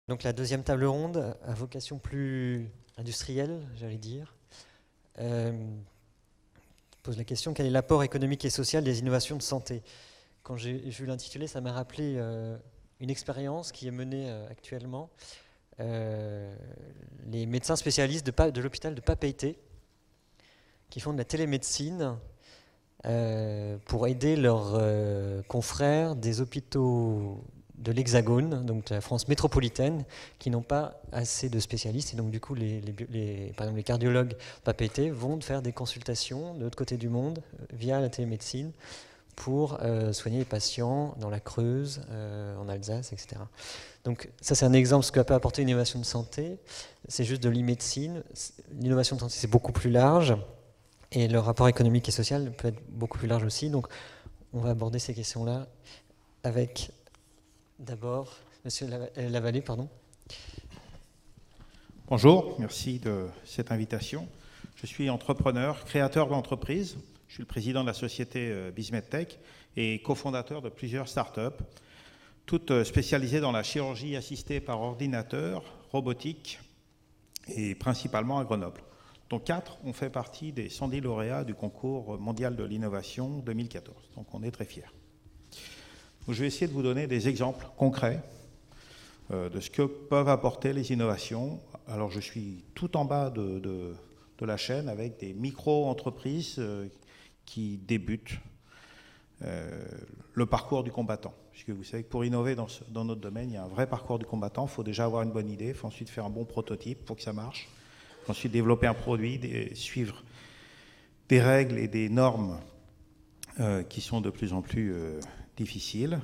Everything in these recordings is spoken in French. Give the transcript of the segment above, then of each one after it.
Donc la deuxième table ronde a vocation plus industrielle, j'allais dire. Pose la question, quel est l'apport économique et social des innovations de santé? Quand j'ai vu l'intitulé, ça m'a rappelé une expérience qui est menée actuellement. Les médecins spécialistes de l'hôpital de Papeete, qui font de la télémédecine pour aider leurs confrères des hôpitaux de l'Hexagone, donc de la France métropolitaine, qui n'ont pas assez de spécialistes. Et donc du coup, par exemple, les cardiologues Papeete vont faire des consultations de l'autre côté du monde via la télémédecine pour soigner les patients dans la Creuse, en Alsace, etc. Donc ça, c'est un exemple de ce que peut apporter une innovation de santé. C'est juste de l'e-médecine. L'innovation de santé, c'est beaucoup plus large. Et le rapport économique et social peut être beaucoup plus large aussi. Donc on va aborder ces questions-là avec d'abord Monsieur Lavallée, pardon. Bonjour, merci de cette invitation. Je suis entrepreneur, créateur d'entreprise. Je suis le président de la société BizMedTech et cofondateur de plusieurs startups, toutes spécialisées dans la chirurgie assistée par ordinateur, robotique et principalement à Grenoble. Donc 4 ont fait partie des 110 lauréats du concours mondial de l'innovation 2014. Donc on est très fiers. Donc, je vais essayer de vous donner des exemples concrets de ce que peuvent apporter les innovations. Alors je suis tout en bas de la chaîne avec des micro-entreprises qui débutent le parcours du combattant. Puisque vous savez que pour innover dans notre domaine, il y a un vrai parcours du combattant. Il faut déjà avoir une bonne idée, il faut ensuite faire un bon prototype pour que ça marche. Ensuite développer un produit, suivre des règles et des normes qui sont de plus en plus difficiles,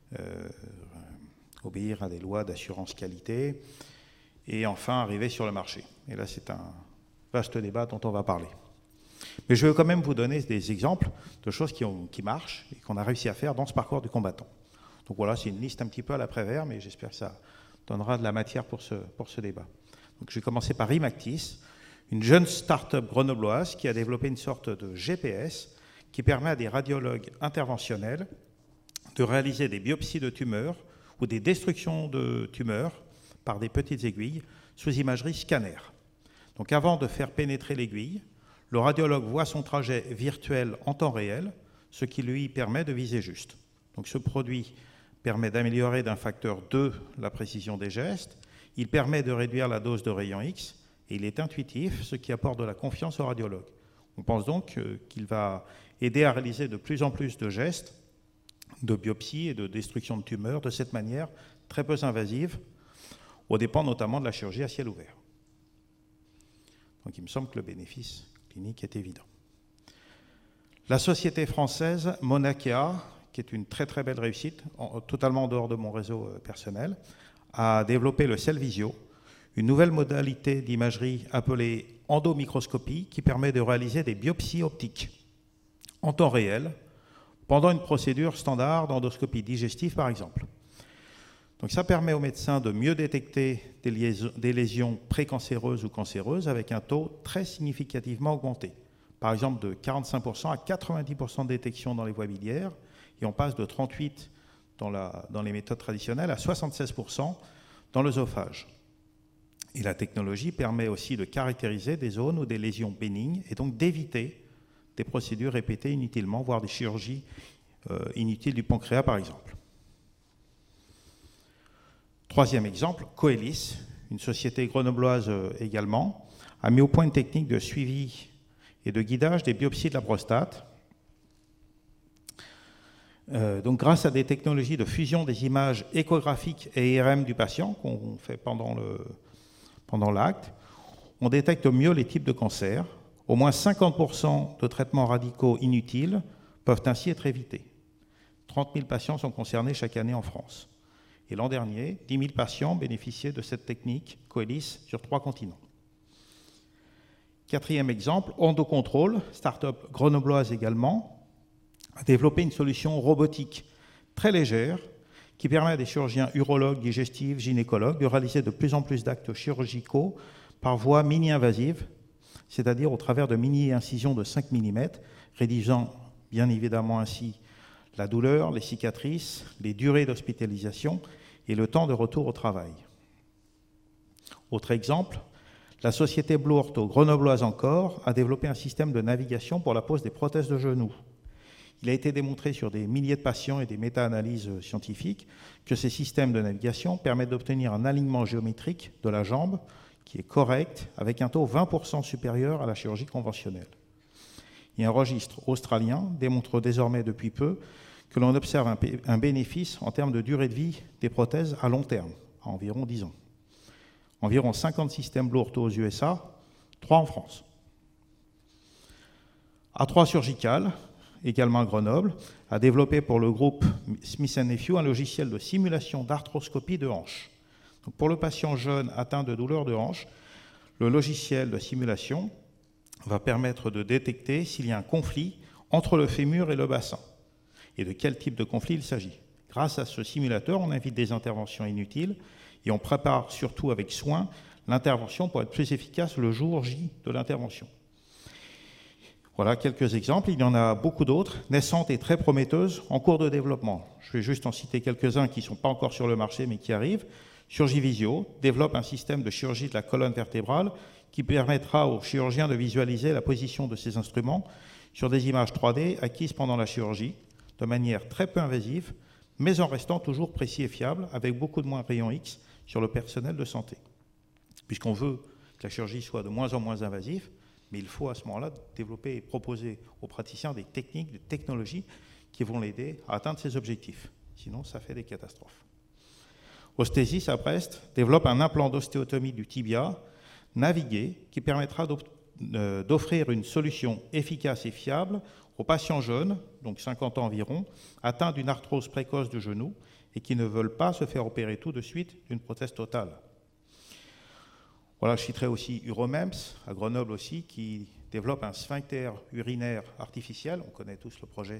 obéir à des lois d'assurance qualité, et enfin arriver sur le marché. Et là, c'est un vaste débat dont on va parler. Mais je vais quand même vous donner des exemples de choses qui marchent et qu'on a réussi à faire dans ce parcours du combattant. Donc voilà, c'est une liste un petit peu à l'après-vert, mais j'espère que ça donnera de la matière pour ce débat. Donc, je vais commencer par Imactis, une jeune start-up grenobloise qui a développé une sorte de GPS qui permet à des radiologues interventionnels de réaliser des biopsies de tumeurs ou des destructions de tumeurs par des petites aiguilles sous imagerie scanner. Donc avant de faire pénétrer l'aiguille, le radiologue voit son trajet virtuel en temps réel, ce qui lui permet de viser juste. Donc ce produit permet d'améliorer d'un facteur 2 la précision des gestes. Il permet de réduire la dose de rayons X et il est intuitif, ce qui apporte de la confiance au radiologue. On pense donc qu'il va aider à réaliser de plus en plus de gestes de biopsie et de destruction de tumeurs de cette manière très peu invasive, aux dépens notamment de la chirurgie à ciel ouvert. Donc il me semble que le bénéfice clinique est évident. La société française Monakea, qui est une très très belle réussite, totalement en dehors de mon réseau personnel, a développé le Cellvisio, une nouvelle modalité d'imagerie appelée endomicroscopie qui permet de réaliser des biopsies optiques en temps réel pendant une procédure standard d'endoscopie digestive par exemple. Donc ça permet aux médecins de mieux détecter des lésions précancéreuses ou cancéreuses avec un taux très significativement augmenté. Par exemple de 45% à 90% de détection dans les voies biliaires et on passe de 38% dans les méthodes traditionnelles à 76% dans l'œsophage. Et la technologie permet aussi de caractériser des zones ou des lésions bénignes et donc d'éviter des procédures répétées inutilement, voire des chirurgies inutiles du pancréas par exemple. Troisième exemple, Coelis, une société grenobloise également, a mis au point une technique de suivi et de guidage des biopsies de la prostate. Donc grâce à des technologies de fusion des images échographiques et IRM du patient qu'on fait pendant l'acte, on détecte mieux les types de cancers. Au moins 50% de traitements radicaux inutiles peuvent ainsi être évités. 30 000 patients sont concernés chaque année en France. Et l'an dernier, 10 000 patients bénéficiaient de cette technique Coelis sur 3 continents. Quatrième exemple, Endocontrol, start-up grenobloise également, a développé une solution robotique très légère qui permet à des chirurgiens urologues, digestifs, gynécologues de réaliser de plus en plus d'actes chirurgicaux par voie mini-invasive, c'est-à-dire au travers de mini-incisions de 5 mm, réduisant bien évidemment ainsi la douleur, les cicatrices, les durées d'hospitalisation et le temps de retour au travail. Autre exemple, la société Blue Ortho, grenobloise encore, a développé un système de navigation pour la pose des prothèses de genoux. Il a été démontré sur des milliers de patients et des méta-analyses scientifiques que ces systèmes de navigation permettent d'obtenir un alignement géométrique de la jambe qui est correct, avec un taux 20% supérieur à la chirurgie conventionnelle. Et un registre australien démontre désormais depuis peu que l'on observe un bénéfice en termes de durée de vie des prothèses à long terme, à environ 10 ans. Environ 50 systèmes Blue Ortho aux USA, 3 en France. A3 Surgical, également à Grenoble, a développé pour le groupe Smith & Nephew un logiciel de simulation d'arthroscopie de hanche. Donc pour le patient jeune atteint de douleurs de hanche, le logiciel de simulation va permettre de détecter s'il y a un conflit entre le fémur et le bassin et de quel type de conflit il s'agit. Grâce à ce simulateur, on évite des interventions inutiles et on prépare surtout avec soin l'intervention pour être plus efficace le jour J de l'intervention. Voilà quelques exemples, il y en a beaucoup d'autres, naissantes et très prometteuses, en cours de développement. Je vais juste en citer quelques-uns qui ne sont pas encore sur le marché, mais qui arrivent. Surgivisio développe un système de chirurgie de la colonne vertébrale qui permettra aux chirurgiens de visualiser la position de ces instruments sur des images 3D acquises pendant la chirurgie, de manière très peu invasive, mais en restant toujours précis et fiable, avec beaucoup de moins rayons X sur le personnel de santé. Puisqu'on veut que la chirurgie soit de moins en moins invasive, mais il faut à ce moment-là développer et proposer aux praticiens des techniques, des technologies qui vont l'aider à atteindre ses objectifs. Sinon, ça fait des catastrophes. Osthésis à Brest développe un implant d'ostéotomie du tibia navigué qui permettra d'offrir une solution efficace et fiable aux patients jeunes, donc 50 ans environ, atteints d'une arthrose précoce du genou et qui ne veulent pas se faire opérer tout de suite d'une prothèse totale. Voilà, je citerai aussi Uromems, à Grenoble aussi, qui développe un sphincter urinaire artificiel. On connaît tous le projet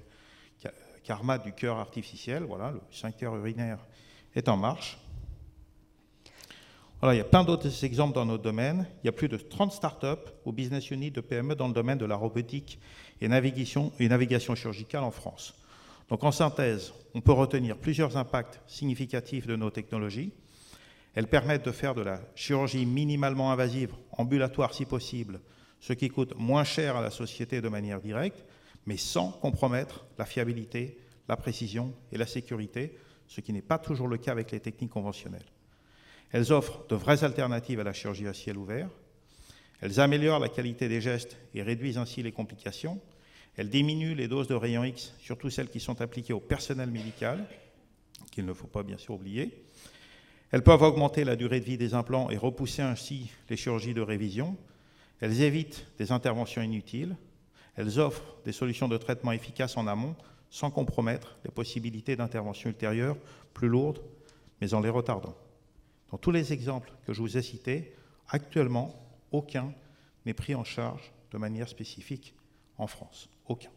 Karma du cœur artificiel. Voilà, le sphincter urinaire est en marche. Voilà, il y a plein d'autres exemples dans notre domaine. Il y a plus de 30 startups ou business units de PME dans le domaine de la robotique et navigation chirurgicale en France. Donc en synthèse, on peut retenir plusieurs impacts significatifs de nos technologies. Elles permettent de faire de la chirurgie minimalement invasive, ambulatoire si possible, ce qui coûte moins cher à la société de manière directe, mais sans compromettre la fiabilité, la précision et la sécurité, ce qui n'est pas toujours le cas avec les techniques conventionnelles. Elles offrent de vraies alternatives à la chirurgie à ciel ouvert. Elles améliorent la qualité des gestes et réduisent ainsi les complications. Elles diminuent les doses de rayons X, surtout celles qui sont appliquées au personnel médical, qu'il ne faut pas bien sûr oublier. Elles peuvent augmenter la durée de vie des implants et repousser ainsi les chirurgies de révision. Elles évitent des interventions inutiles. Elles offrent des solutions de traitement efficaces en amont sans compromettre les possibilités d'intervention ultérieures plus lourdes, mais en les retardant. Dans tous les exemples que je vous ai cités, actuellement, aucun n'est pris en charge de manière spécifique en France. Aucun.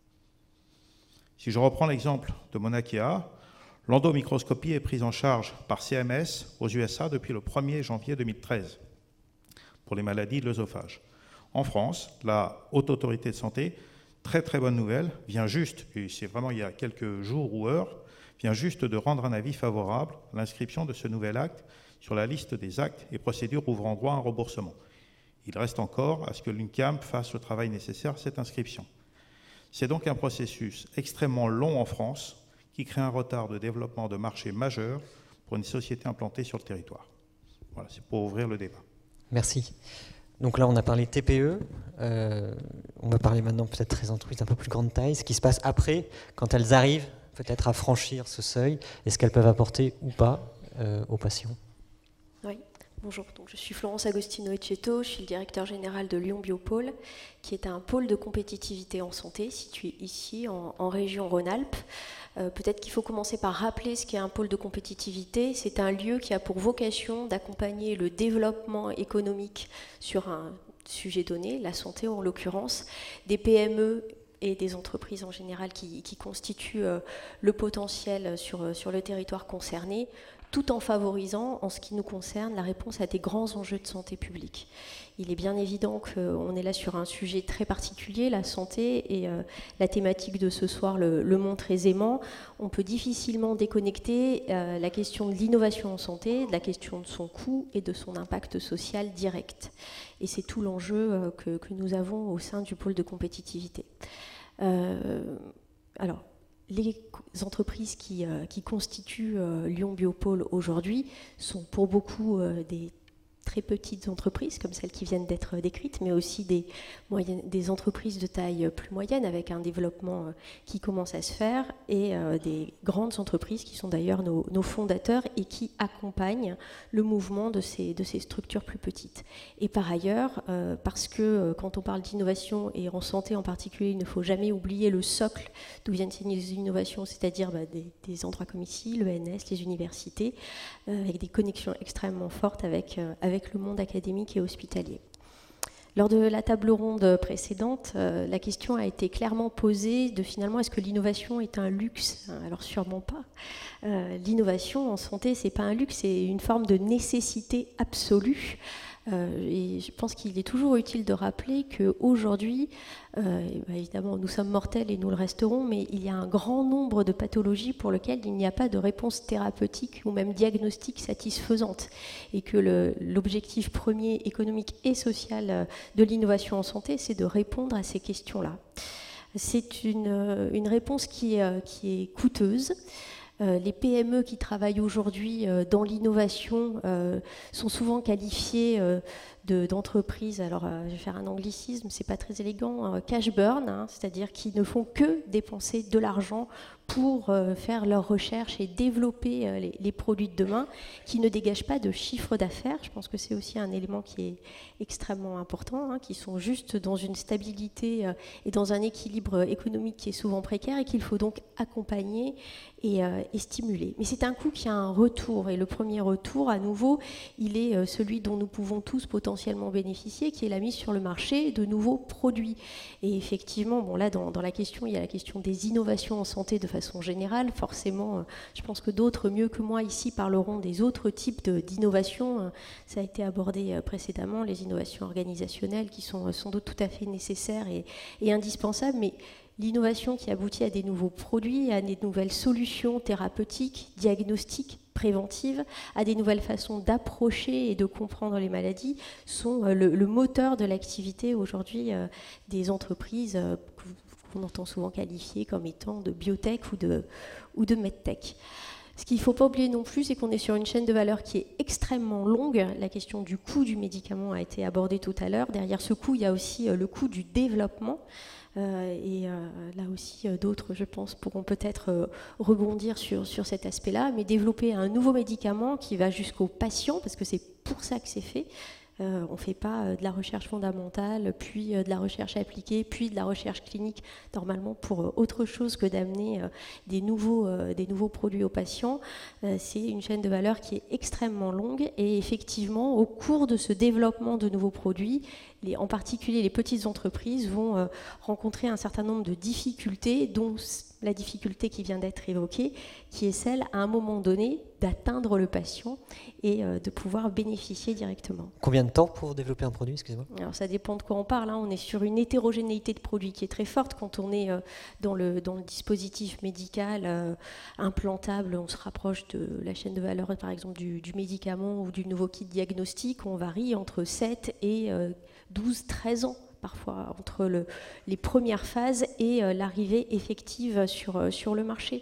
Si je reprends l'exemple de Mauna Kea, l'endomicroscopie est prise en charge par CMS aux USA depuis le 1er janvier 2013 pour les maladies de l'œsophage. En France, la Haute Autorité de Santé, très très bonne nouvelle, vient juste, et c'est vraiment il y a quelques jours ou heures, vient juste de rendre un avis favorable à l'inscription de ce nouvel acte sur la liste des actes et procédures ouvrant droit à un remboursement. Il reste encore à ce que l'UNCAM fasse le travail nécessaire à cette inscription. C'est donc un processus extrêmement long en France qui crée un retard de développement de marché majeur pour une société implantée sur le territoire. Voilà, c'est pour ouvrir le débat. Merci. Donc là, on a parlé TPE. On va parler maintenant peut-être très entreprises d'un peu plus grande taille. Ce qui se passe après, quand elles arrivent peut-être à franchir ce seuil, et ce qu'elles peuvent apporter ou pas aux patients. Oui, bonjour. Donc, je suis Florence Agostino Ecceto, je suis le directeur général de Lyon Biopôle, qui est un pôle de compétitivité en santé situé ici en région Rhône-Alpes. Peut-être qu'il faut commencer par rappeler ce qu'est un pôle de compétitivité. C'est un lieu qui a pour vocation d'accompagner le développement économique sur un sujet donné, la santé en l'occurrence, des PME et des entreprises en général qui constituent le potentiel sur le territoire concerné, tout en favorisant, en ce qui nous concerne, la réponse à des grands enjeux de santé publique. Il est bien évident qu'on est là sur un sujet très particulier, la santé, et la thématique de ce soir le montre aisément. On peut difficilement déconnecter la question de l'innovation en santé, de la question de son coût et de son impact social direct. Et c'est tout l'enjeu que nous avons au sein du pôle de compétitivité. Alors, les entreprises qui constituent Lyon Biopôle aujourd'hui sont pour beaucoup des très petites entreprises, comme celles qui viennent d'être décrites, mais aussi des entreprises de taille plus moyenne, avec un développement qui commence à se faire, et des grandes entreprises qui sont d'ailleurs nos fondateurs et qui accompagnent le mouvement de ces structures plus petites. Et par ailleurs, parce que quand on parle d'innovation, et en santé en particulier, il ne faut jamais oublier le socle d'où viennent ces innovations, c'est-à-dire des endroits comme ici, l'ENS, les universités, avec des connexions extrêmement fortes avec le monde académique et hospitalier. Lors de la table ronde précédente, la question a été clairement posée de finalement, est-ce que l'innovation est un luxe? Alors sûrement pas. L'innovation en santé, c'est pas un luxe, c'est une forme de nécessité absolue. Et je pense qu'il est toujours utile de rappeler qu'aujourd'hui, évidemment, nous sommes mortels et nous le resterons, mais il y a un grand nombre de pathologies pour lesquelles il n'y a pas de réponse thérapeutique ou même diagnostique satisfaisante. Et que l'objectif premier économique et social de l'innovation en santé, c'est de répondre à ces questions-là. C'est une réponse qui est coûteuse. Les PME qui travaillent aujourd'hui dans l'innovation sont souvent qualifiées d'entreprises, alors je vais faire un anglicisme, c'est pas très élégant, cash burn, c'est-à-dire qui ne font que dépenser de l'argent pour faire leurs recherches et développer les produits de demain, qui ne dégagent pas de chiffre d'affaires. Je pense que c'est aussi un élément qui est extrêmement important, qui sont juste dans une stabilité et dans un équilibre économique qui est souvent précaire et qu'il faut donc accompagner et stimuler. Mais c'est un coût qui a un retour, et le premier retour, à nouveau, il est celui dont nous pouvons tous potentiellement bénéficier, qui est la mise sur le marché de nouveaux produits. Et effectivement, bon, là, dans la question, il y a la question des innovations en santé de façon générale. Forcément, je pense que d'autres, mieux que moi ici, parleront des autres types d'innovations. Ça a été abordé précédemment, les innovations organisationnelles, qui sont sans doute tout à fait nécessaires et indispensables, mais l'innovation qui aboutit à des nouveaux produits, à des nouvelles solutions thérapeutiques, diagnostiques, préventives, à des nouvelles façons d'approcher et de comprendre les maladies, sont le moteur de l'activité aujourd'hui des entreprises qu'on entend souvent qualifiées comme étant de biotech ou de medtech. Ce qu'il ne faut pas oublier non plus, c'est qu'on est sur une chaîne de valeur qui est extrêmement longue. La question du coût du médicament a été abordée tout à l'heure. Derrière ce coût, il y a aussi le coût du développement. Là aussi, d'autres, je pense, pourront peut-être rebondir sur cet aspect-là, mais développer un nouveau médicament qui va jusqu'au patient, parce que c'est pour ça que c'est fait. On ne fait pas de la recherche fondamentale, puis de la recherche appliquée, puis de la recherche clinique, normalement pour autre chose que d'amener des nouveaux produits aux patients. C'est une chaîne de valeur qui est extrêmement longue, et effectivement, au cours de ce développement de nouveaux produits, en particulier les petites entreprises vont rencontrer un certain nombre de difficultés, dont la difficulté qui vient d'être évoquée, qui est celle, à un moment donné, d'atteindre le patient et de pouvoir bénéficier directement. Combien de temps pour développer un produit, excusez-moi? Alors ça dépend de quoi on parle. On est sur une hétérogénéité de produits qui est très forte. Quand on est dans le dispositif médical implantable, on se rapproche de la chaîne de valeur, par exemple, du médicament ou du nouveau kit diagnostic. On varie entre 7 et 12-13 ans. Parfois entre les premières phases et l'arrivée effective sur le marché.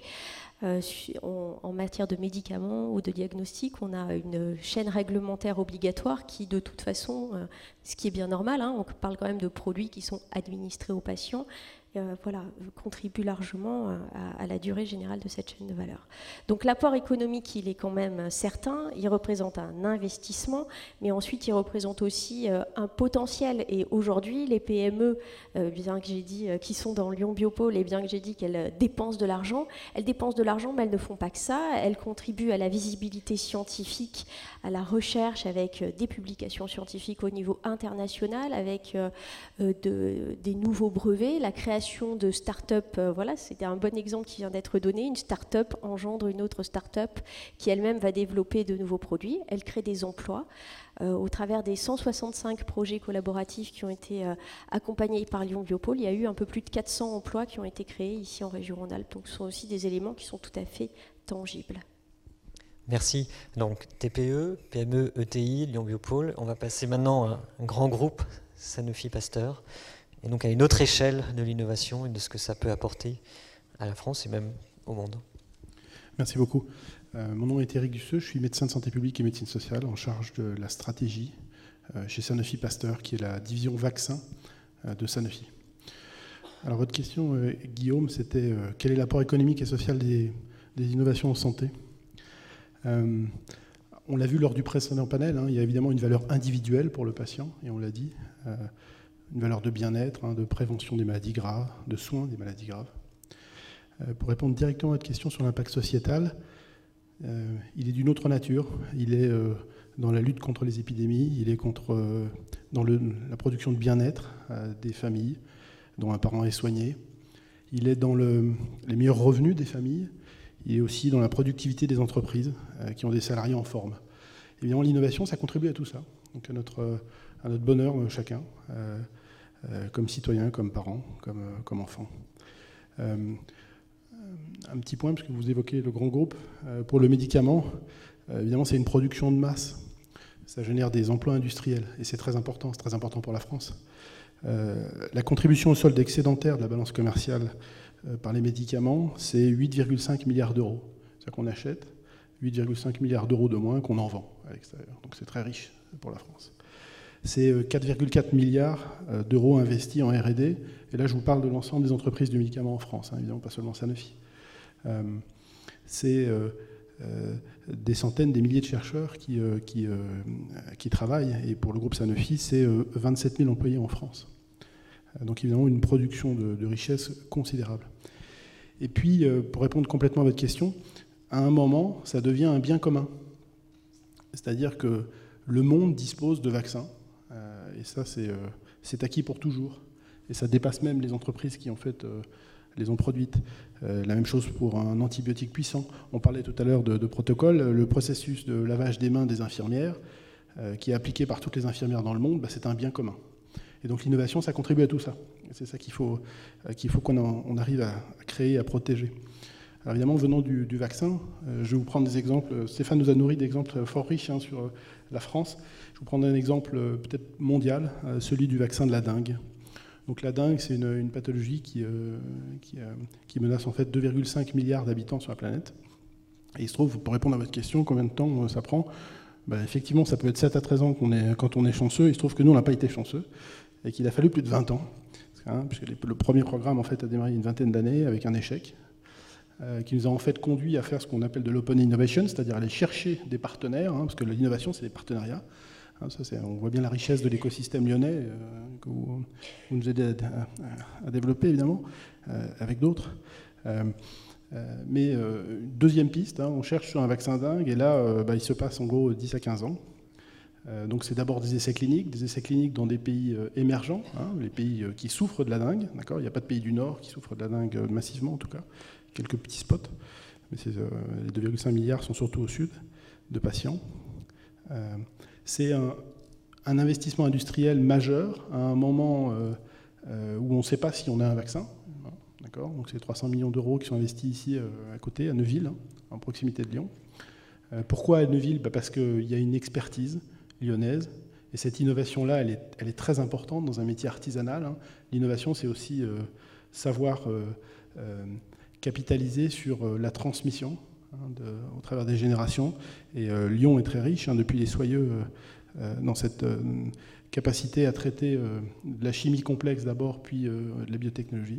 En matière de médicaments ou de diagnostic, on a une chaîne réglementaire obligatoire qui, de toute façon, ce qui est bien normal, on parle quand même de produits qui sont administrés aux patients, contribue largement à la durée générale de cette chaîne de valeur. Donc l'apport économique, il est quand même certain, il représente un investissement, mais ensuite il représente aussi un potentiel. Et aujourd'hui, les PME, bien que j'ai dit qui sont dans Lyon Biopôle, et bien que j'ai dit qu'elles dépensent de l'argent, mais elles ne font pas que ça. Elles contribuent à la visibilité scientifique, à la recherche avec des publications scientifiques au niveau international, avec des nouveaux brevets, la création création de start-up, voilà, c'était un bon exemple qui vient d'être donné. Une start-up engendre une autre start-up qui elle-même va développer de nouveaux produits. Elle crée des emplois. Au travers des 165 projets collaboratifs qui ont été accompagnés par Lyon Biopôle, il y a eu un peu plus de 400 emplois qui ont été créés ici en région Rhône-Alpes. Donc ce sont aussi des éléments qui sont tout à fait tangibles. Merci. Donc TPE, PME, ETI, Lyon Biopôle. On va passer maintenant à un grand groupe, Sanofi Pasteur, et donc à une autre échelle de l'innovation et de ce que ça peut apporter à la France et même au monde. Merci beaucoup. Mon nom est Éric Dusseux, je suis médecin de santé publique et médecine sociale en charge de la stratégie chez Sanofi Pasteur, qui est la division vaccin de Sanofi. Alors votre question, Guillaume, c'était quel est l'apport économique et social des innovations en santé ? On l'a vu lors du précédent panel, il y a évidemment une valeur individuelle pour le patient, et on l'a dit, une valeur de bien-être, de prévention des maladies graves, de soins des maladies graves. Pour répondre directement à votre question sur l'impact sociétal, il est d'une autre nature. Il est dans la lutte contre les épidémies, il est dans la production de bien-être des familles dont un parent est soigné, il est dans les meilleurs revenus des familles, il est aussi dans la productivité des entreprises qui ont des salariés en forme. Évidemment, l'innovation, ça contribue à tout ça, donc à notre bonheur chacun, comme citoyen, comme parent, comme enfant. Un petit point, parce que vous évoquez le grand groupe. Pour le médicament, évidemment, c'est une production de masse. Ça génère des emplois industriels, et c'est très important pour la France. La contribution au solde excédentaire de la balance commerciale par les médicaments, c'est 8,5 milliards d'euros. C'est-à-dire qu'on achète 8,5 milliards d'euros de moins qu'on en vend à l'extérieur. Donc c'est très riche pour la France. C'est 4,4 milliards d'euros investis en R&D. Et là, je vous parle de l'ensemble des entreprises du médicament en France, évidemment, pas seulement Sanofi. C'est des centaines, des milliers de chercheurs qui travaillent. Et pour le groupe Sanofi, c'est 27 000 employés en France. Donc évidemment, une production de richesse considérable. Et puis, pour répondre complètement à votre question, à un moment, ça devient un bien commun. C'est-à-dire que le monde dispose de vaccins. Et ça, c'est acquis pour toujours. Et ça dépasse même les entreprises qui, en fait, les ont produites. La même chose pour un antibiotique puissant. On parlait tout à l'heure de protocole. Le processus de lavage des mains des infirmières, qui est appliqué par toutes les infirmières dans le monde, c'est un bien commun. Et donc l'innovation, ça contribue à tout ça. Et c'est ça qu'il faut qu'on arrive à créer, à protéger. Alors évidemment, venant du vaccin, je vais vous prendre des exemples. Stéphane nous a nourri d'exemples fort riches sur la France. Je vais vous prendre un exemple peut-être mondial, celui du vaccin de la dengue. Donc la dengue, c'est une pathologie qui menace en fait 2,5 milliards d'habitants sur la planète. Et il se trouve, pour répondre à votre question, combien de temps ça prend ? Effectivement, ça peut être 7 à 13 ans quand on est chanceux. Il se trouve que nous, on n'a pas été chanceux et qu'il a fallu plus de 20 ans. Puisque le premier programme en fait, a démarré il y a une vingtaine d'années avec un échec qui nous a en fait conduit à faire ce qu'on appelle de l'open innovation, c'est-à-dire aller chercher des partenaires, parce que l'innovation, c'est des partenariats. On voit bien la richesse de l'écosystème lyonnais que vous nous aidez à développer, évidemment, avec d'autres. Mais deuxième piste, on cherche sur un vaccin dengue, et là, il se passe en gros 10 à 15 ans. Donc c'est d'abord des essais cliniques dans des pays émergents, les pays qui souffrent de la dengue. Il n'y a pas de pays du Nord qui souffrent de la dengue massivement, en tout cas. Quelques petits spots, mais les 2,5 milliards sont surtout au sud de patients. C'est un investissement industriel majeur à un moment où on ne sait pas si on a un vaccin. D'accord ? Donc c'est 300 millions d'euros qui sont investis ici à côté, à Neuville, en proximité de Lyon. Pourquoi à Neuville ? Parce qu'il y a une expertise lyonnaise, et cette innovation-là, elle est très importante dans un métier artisanal. L'innovation, c'est aussi savoir capitaliser sur la transmission au travers des générations. Et Lyon est très riche depuis les Soyeux dans cette capacité à traiter de la chimie complexe d'abord, puis de la biotechnologie.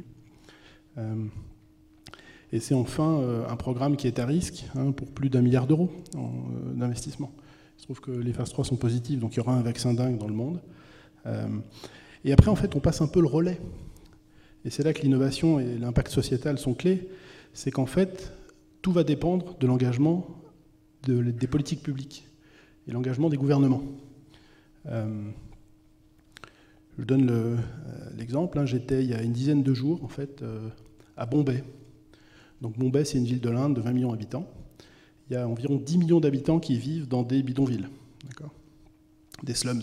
Et c'est enfin un programme qui est à risque pour plus d'1 milliard d'euros d'investissement. Il se trouve que les phases 3 sont positives, donc il y aura un vaccin dingue dans le monde. Et après, en fait, on passe un peu le relais. Et c'est là que l'innovation et l'impact sociétal sont clés. C'est qu'en fait, tout va dépendre de l'engagement des politiques publiques et l'engagement des gouvernements. Je donne l'exemple. J'étais il y a une dizaine de jours en fait, à Bombay. Donc Bombay, c'est une ville de l'Inde de 20 millions d'habitants. Il y a environ 10 millions d'habitants qui vivent dans des bidonvilles, d'accord, des slums.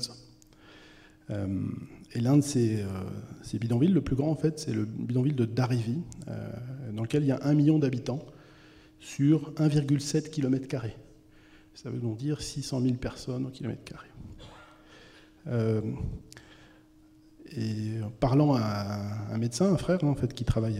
Et l'un de ces bidonvilles, le plus grand en fait, c'est le bidonville de Dharavi, dans lequel il y a 1 million d'habitants sur 1,7 km². Ça veut donc dire 600 000 personnes au km². Et parlant à un médecin, un frère en fait, qui travaille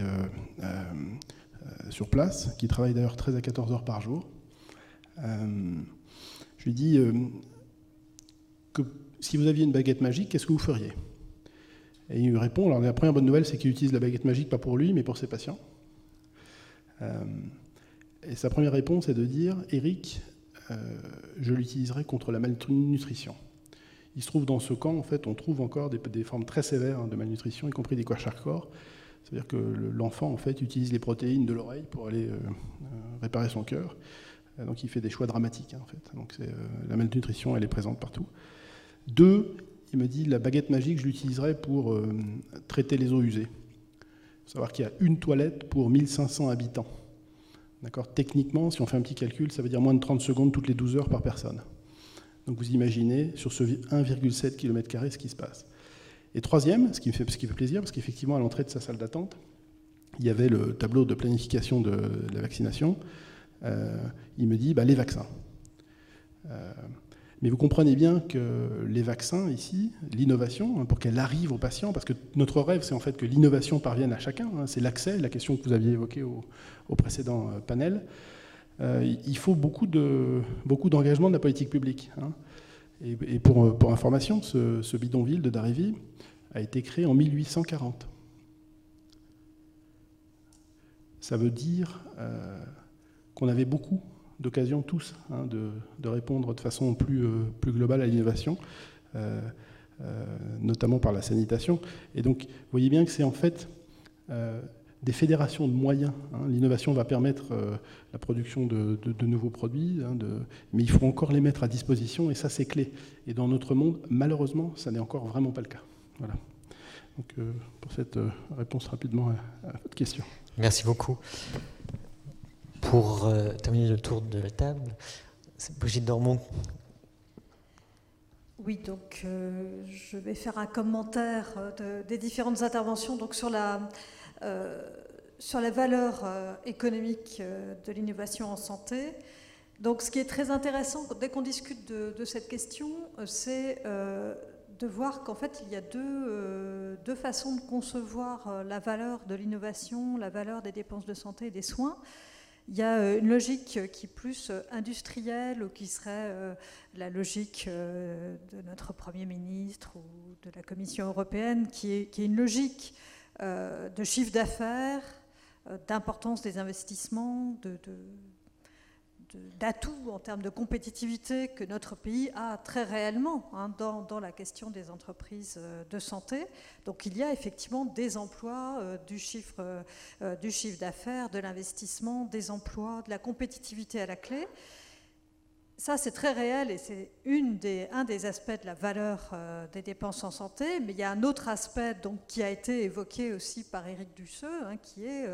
sur place, qui travaille d'ailleurs 13 à 14 heures par jour, je lui dis que si vous aviez une baguette magique, qu'est-ce que vous feriez? Et il me répond, alors la première bonne nouvelle, c'est qu'il utilise la baguette magique pas pour lui, mais pour ses patients. Et sa première réponse est de dire, Eric, je l'utiliserai contre la malnutrition. Il se trouve dans ce camp, en fait, on trouve encore des formes très sévères de malnutrition, y compris des kwashiorkor. C'est-à-dire que l'enfant, en fait, utilise les protéines de l'oreille pour aller réparer son cœur. Donc il fait des choix dramatiques, en fait. Donc la malnutrition, elle est présente partout. 2, il me dit, la baguette magique, je l'utiliserai pour traiter les eaux usées. Il faut savoir qu'il y a une toilette pour 1500 habitants. D'accord ? Techniquement, si on fait un petit calcul, ça veut dire moins de 30 secondes toutes les 12 heures par personne. Donc vous imaginez, sur ce 1,7 km², ce qui se passe. Et 3e, ce qui fait plaisir, parce qu'effectivement, à l'entrée de sa salle d'attente, il y avait le tableau de planification de la vaccination. Il me dit, les vaccins. Mais vous comprenez bien que les vaccins, ici, l'innovation, pour qu'elle arrive aux patients, parce que notre rêve, c'est en fait que l'innovation parvienne à chacun, c'est l'accès, la question que vous aviez évoquée au précédent panel. Il faut beaucoup d'engagement de la politique publique. Et pour information, ce bidonville de Dharavi a été créé en 1840. Ça veut dire qu'on avait beaucoup d'occasions tous de répondre de façon plus globale à l'innovation, notamment par la sanitation. Et donc, vous voyez bien que c'est en fait des fédérations de moyens. L'innovation va permettre la production de nouveaux produits, mais il faut encore les mettre à disposition, et ça, c'est clé. Et dans notre monde, malheureusement, ça n'est encore vraiment pas le cas. Voilà. Donc, pour cette réponse rapidement à votre question. Merci beaucoup. Pour terminer le tour de la table, c'est Brigitte Dormont. Oui, donc je vais faire un commentaire des différentes interventions donc sur la valeur économique de l'innovation en santé. Donc ce qui est très intéressant dès qu'on discute de cette question, c'est de voir qu'en fait il y a deux façons de concevoir la valeur de l'innovation, la valeur des dépenses de santé et des soins. Il y a une logique qui est plus industrielle, ou qui serait la logique de notre Premier ministre ou de la Commission européenne, qui est une logique de chiffre d'affaires, d'importance des investissements, d'atouts en termes de compétitivité que notre pays a très réellement dans la question des entreprises de santé. Donc il y a effectivement des emplois, du chiffre d'affaires, de l'investissement, des emplois, de la compétitivité à la clé. Ça, c'est très réel et c'est un des aspects de la valeur des dépenses en santé. Mais il y a un autre aspect donc, qui a été évoqué aussi par Éric Dusseux, qui est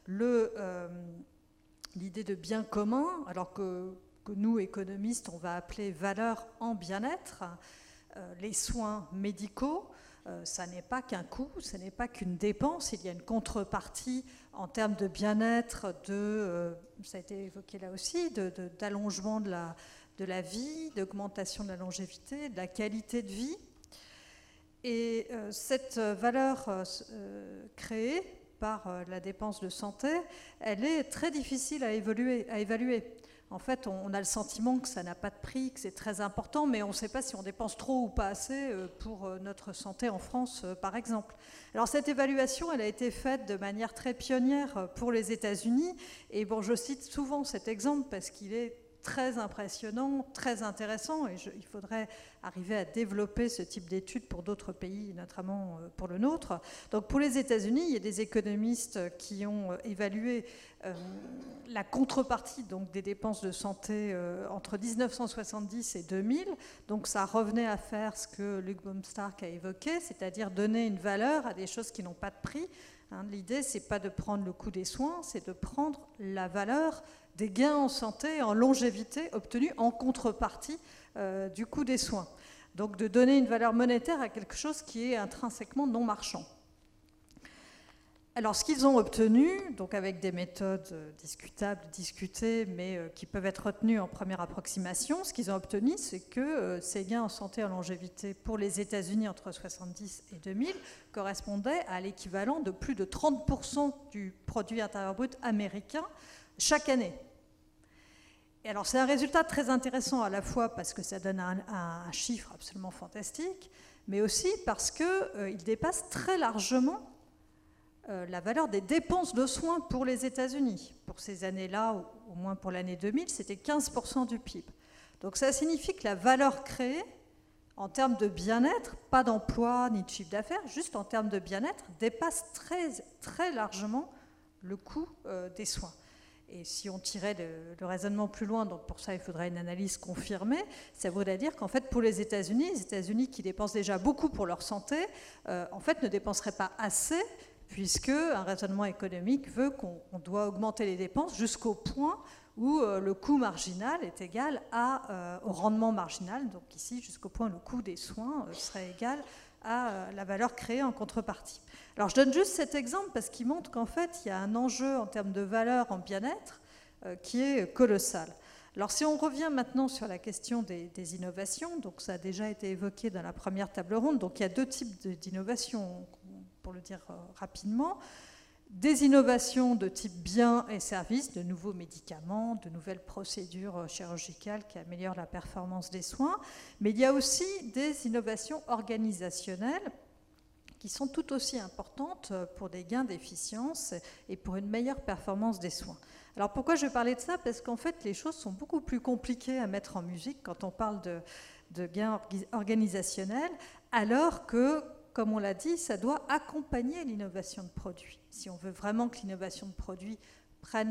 l'idée de bien commun, alors que nous, économistes, on va appeler valeur en bien-être. Les soins médicaux, ça n'est pas qu'un coût, ce n'est pas qu'une dépense, il y a une contrepartie en termes de bien-être, ça a été évoqué là aussi, d'allongement de la vie, d'augmentation de la longévité, de la qualité de vie. Et cette valeur créée par la dépense de santé, elle est très difficile à évaluer. En fait, on a le sentiment que ça n'a pas de prix, que c'est très important, mais on ne sait pas si on dépense trop ou pas assez pour notre santé en France, par exemple. Alors cette évaluation, elle a été faite de manière très pionnière pour les États-Unis, et bon, je cite souvent cet exemple parce qu'il est très impressionnant, très intéressant, et il faudrait arriver à développer ce type d'études pour d'autres pays, notamment pour le nôtre. Donc pour les États-Unis, il y a des économistes qui ont évalué la contrepartie donc, des dépenses de santé entre 1970 et 2000. Donc ça revenait à faire ce que Luc Baumstark a évoqué, c'est-à-dire donner une valeur à des choses qui n'ont pas de prix. L'idée, ce n'est pas de prendre le coût des soins, c'est de prendre la valeur des gains en santé, en longévité, obtenus en contrepartie du coût des soins. Donc de donner une valeur monétaire à quelque chose qui est intrinsèquement non marchand. Alors ce qu'ils ont obtenu, donc avec des méthodes discutables, discutées, mais qui peuvent être retenues en première approximation, ce qu'ils ont obtenu, c'est que ces gains en santé et en longévité pour les États-Unis entre 1970 et 2000 correspondaient à l'équivalent de plus de 30% du produit intérieur brut américain chaque année. Et alors c'est un résultat très intéressant à la fois parce que ça donne un chiffre absolument fantastique, mais aussi parce qu'il dépasse très largement la valeur des dépenses de soins pour les États-Unis. Pour ces années-là, au moins pour l'année 2000, c'était 15% du PIB. Donc ça signifie que la valeur créée, en termes de bien-être, pas d'emploi ni de chiffre d'affaires, juste en termes de bien-être, dépasse très, très largement le coût des soins. Et si on tirait le raisonnement plus loin, donc pour ça il faudrait une analyse confirmée, ça voudrait dire qu'en fait pour les États-Unis qui dépensent déjà beaucoup pour leur santé, en fait ne dépenseraient pas assez, puisque un raisonnement économique veut qu'on doit augmenter les dépenses jusqu'au point où le coût marginal est égal au rendement marginal, donc ici jusqu'au point où le coût des soins serait égal à la valeur créée en contrepartie. Alors je donne juste cet exemple parce qu'il montre qu'en fait il y a un enjeu en termes de valeur en bien-être qui est colossal. Alors si on revient maintenant sur la question des innovations, donc ça a déjà été évoqué dans la première table ronde, donc il y a deux types d'innovations, pour le dire rapidement. Des innovations de type biens et services, de nouveaux médicaments, de nouvelles procédures chirurgicales qui améliorent la performance des soins, mais il y a aussi des innovations organisationnelles qui sont tout aussi importantes pour des gains d'efficience et pour une meilleure performance des soins. Alors pourquoi je vais parler de ça? Parce qu'en fait les choses sont beaucoup plus compliquées à mettre en musique quand on parle de gains organisationnels, alors que, comme on l'a dit, ça doit accompagner l'innovation de produit. Si on veut vraiment que l'innovation de produit prenne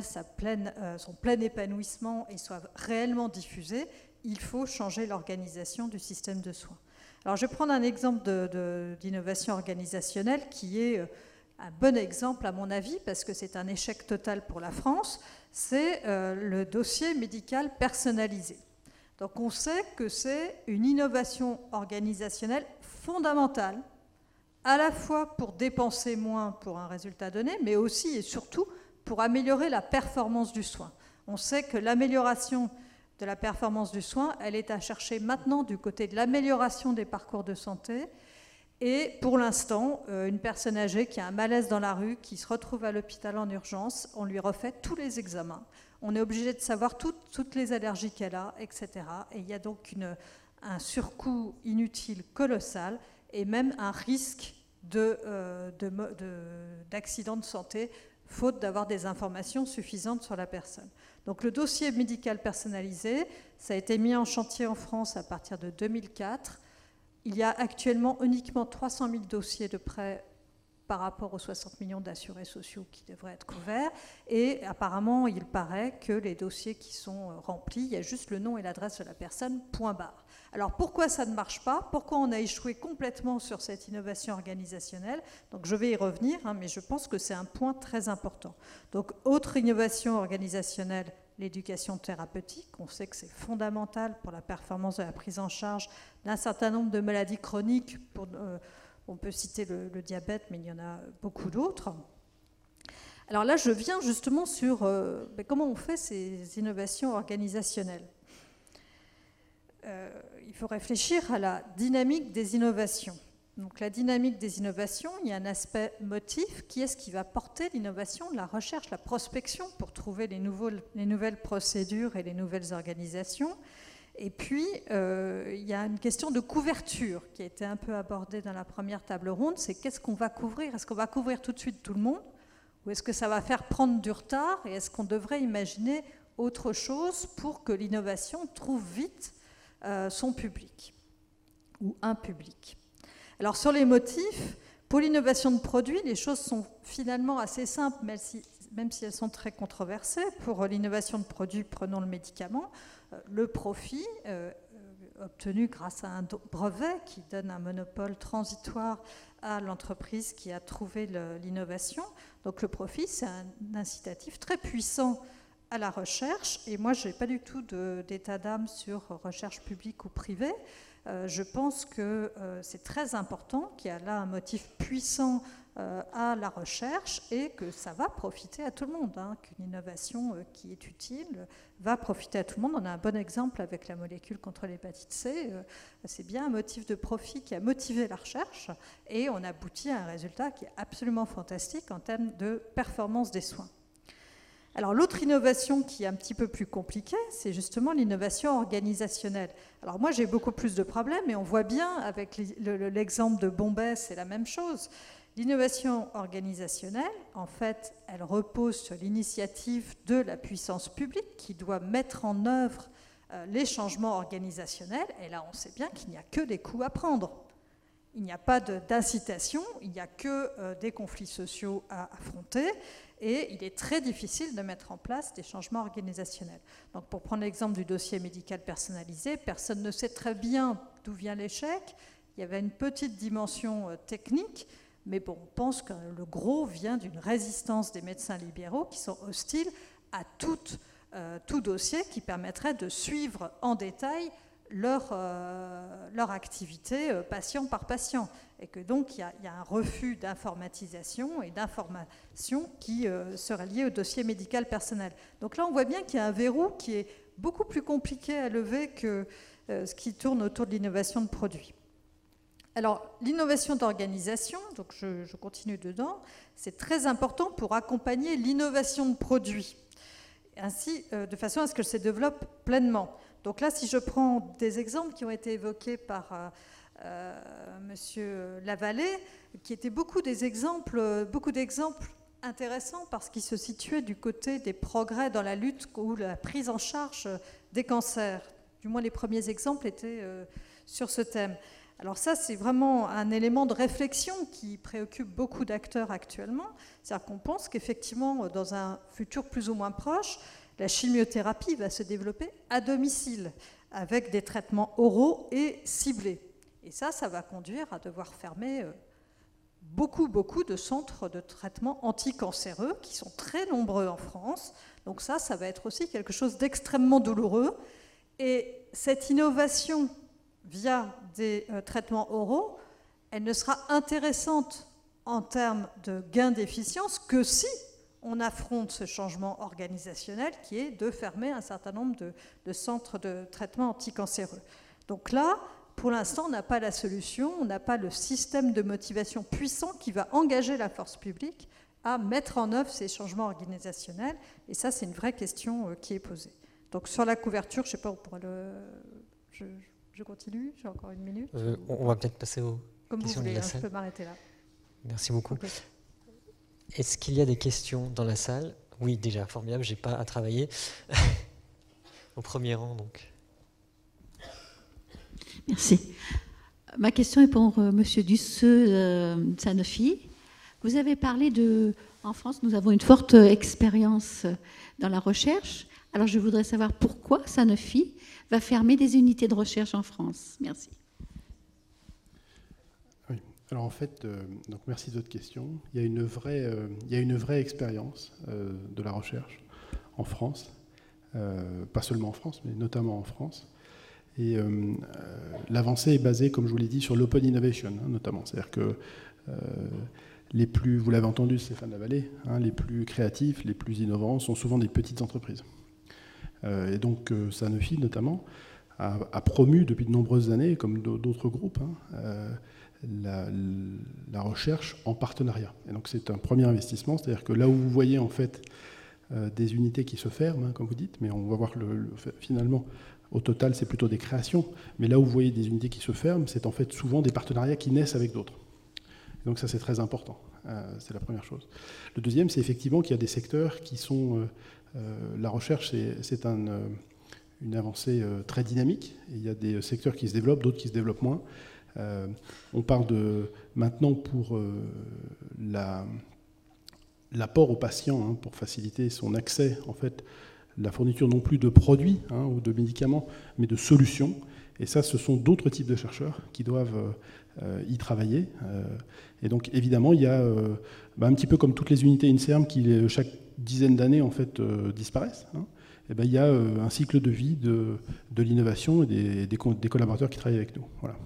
son plein épanouissement et soit réellement diffusée, il faut changer l'organisation du système de soins. Alors je vais prendre un exemple d'innovation organisationnelle qui est un bon exemple à mon avis, parce que c'est un échec total pour la France, c'est le dossier médical personnalisé. Donc on sait que c'est une innovation organisationnelle fondamentale, à la fois pour dépenser moins pour un résultat donné, mais aussi et surtout pour améliorer la performance du soin. On sait que l'amélioration de la performance du soin, elle est à chercher maintenant du côté de l'amélioration des parcours de santé. Et pour l'instant, une personne âgée qui a un malaise dans la rue, qui se retrouve à l'hôpital en urgence, on lui refait tous les examens. On est obligé de savoir toutes les allergies qu'elle a, etc. Et il y a donc un surcoût inutile colossal et même un risque d'accident de santé, faute d'avoir des informations suffisantes sur la personne. Donc le dossier médical personnalisé, ça a été mis en chantier en France à partir de 2004. Il y a actuellement uniquement 300 000 dossiers de prêt par rapport aux 60 millions d'assurés sociaux qui devraient être couverts. Et apparemment, il paraît que les dossiers qui sont remplis, il y a juste le nom et l'adresse de la personne, point barre. Alors pourquoi ça ne marche pas? Pourquoi on a échoué complètement sur cette innovation organisationnelle? Donc je vais y revenir, mais je pense que c'est un point très important. Donc autre innovation organisationnelle, l'éducation thérapeutique. On sait que c'est fondamental pour la performance de la prise en charge d'un certain nombre de maladies chroniques. On peut citer le diabète, mais il y en a beaucoup d'autres. Alors là, je viens justement sur comment on fait ces innovations organisationnelles. Il faut réfléchir à la dynamique des innovations. Donc la dynamique des innovations, il y a un aspect motif, qui est ce qui va porter l'innovation, la recherche, la prospection pour trouver les nouvelles procédures et les nouvelles organisations. Et puis, il y a une question de couverture qui a été un peu abordée dans la première table ronde, c'est qu'est-ce qu'on va couvrir? Est-ce qu'on va couvrir tout de suite tout le monde? Ou est-ce que ça va faire prendre du retard? Et est-ce qu'on devrait imaginer autre chose pour que l'innovation trouve vite son public ou un public. Alors sur les motifs, pour l'innovation de produits, les choses sont finalement assez simples, même si elles sont très controversées. Pour l'innovation de produits, prenons le médicament, le profit obtenu grâce à un brevet qui donne un monopole transitoire à l'entreprise qui a trouvé l'innovation. Donc le profit, c'est un incitatif très puissant à la recherche. Et moi, je n'ai pas du tout d'état d'âme sur recherche publique ou privée. Je pense que c'est très important qu'il y a là un motif puissant à la recherche et que ça va profiter à tout le monde, hein, qu'une innovation qui est utile va profiter à tout le monde. On a un bon exemple avec la molécule contre l'hépatite C. C'est bien un motif de profit qui a motivé la recherche et on aboutit à un résultat qui est absolument fantastique en termes de performance des soins. Alors l'autre innovation qui est un petit peu plus compliquée, c'est justement l'innovation organisationnelle. Alors moi j'ai beaucoup plus de problèmes et on voit bien avec l'exemple de Bombay, c'est la même chose. L'innovation organisationnelle, en fait, elle repose sur l'initiative de la puissance publique qui doit mettre en œuvre les changements organisationnels. Et là on sait bien qu'il n'y a que des coûts à prendre. Il n'y a pas d'incitation, il n'y a que des conflits sociaux à affronter. Et il est très difficile de mettre en place des changements organisationnels. Donc pour prendre l'exemple du dossier médical personnalisé, personne ne sait très bien d'où vient l'échec. Il y avait une petite dimension technique, mais bon, on pense que le gros vient d'une résistance des médecins libéraux qui sont hostiles à tout dossier qui permettrait de suivre en détail leur activité patient par patient. Et que donc il y a un refus d'informatisation et d'information qui serait lié au dossier médical personnel. Donc là on voit bien qu'il y a un verrou qui est beaucoup plus compliqué à lever que ce qui tourne autour de l'innovation de produits. Alors l'innovation d'organisation, donc je continue dedans, c'est très important pour accompagner l'innovation de produits, ainsi de façon à ce que se développe pleinement. Donc là, si je prends des exemples qui ont été évoqués par Monsieur Lavallée, qui étaient beaucoup d'exemples intéressants parce qu'ils se situaient du côté des progrès dans la lutte ou la prise en charge des cancers. Du moins, les premiers exemples étaient sur ce thème. Alors ça, c'est vraiment un élément de réflexion qui préoccupe beaucoup d'acteurs actuellement. C'est-à-dire qu'on pense qu'effectivement, dans un futur plus ou moins proche, la chimiothérapie va se développer à domicile, avec des traitements oraux et ciblés. Et ça va conduire à devoir fermer beaucoup de centres de traitement anticancéreux, qui sont très nombreux en France. Donc ça va être aussi quelque chose d'extrêmement douloureux. Et cette innovation via des traitements oraux, elle ne sera intéressante en termes de gain d'efficience que si on affronte ce changement organisationnel qui est de fermer un certain nombre de centres de traitement anticancéreux. Donc là, pour l'instant, on n'a pas la solution, on n'a pas le système de motivation puissant qui va engager la force publique à mettre en œuvre ces changements organisationnels. Et ça, c'est une vraie question qui est posée. Donc sur la couverture, je ne sais pas, on pourra je continue, j'ai encore une minute. On va peut-être passer aux questions de la salle. Je peux m'arrêter là. Merci beaucoup. Est-ce qu'il y a des questions dans la salle? Oui, déjà, formidable, je n'ai pas à travailler. Au premier rang, donc. Merci. Ma question est pour M. Dusseux, Sanofi. Vous avez parlé en France, nous avons une forte expérience dans la recherche. Alors, je voudrais savoir pourquoi Sanofi va fermer des unités de recherche en France. Merci. Oui. Alors en fait, donc merci de votre question. Il y a une vraie expérience de la recherche en France, pas seulement en France, mais notamment en France. Et l'avancée est basée, comme je vous l'ai dit, sur l'open innovation, notamment. C'est-à-dire que vous l'avez entendu, Stéphane Lavallée, les plus créatifs, les plus innovants sont souvent des petites entreprises. Et donc Sanofi, notamment, a promu depuis de nombreuses années, comme d'autres groupes, la recherche en partenariat. Et donc c'est un premier investissement, c'est-à-dire que là où vous voyez en fait des unités qui se ferment, comme vous dites, mais on va voir finalement, au total, c'est plutôt des créations, mais là où vous voyez des unités qui se ferment, c'est en fait souvent des partenariats qui naissent avec d'autres. Donc ça, c'est très important. C'est la première chose. Le deuxième, c'est effectivement qu'il y a des secteurs qui sont la recherche, c'est une avancée très dynamique. Et il y a des secteurs qui se développent, d'autres qui se développent moins. On parle maintenant pour l'apport au patient, pour faciliter son accès, en fait, la fourniture non plus de produits ou de médicaments, mais de solutions. Et ça, ce sont d'autres types de chercheurs qui doivent y travailler. Et donc, évidemment, il y a, un petit peu comme toutes les unités INSERM qui, chaque dizaine d'années, en fait, disparaissent. Et il y a un cycle de vie de l'innovation et des collaborateurs qui travaillent avec nous. Voilà.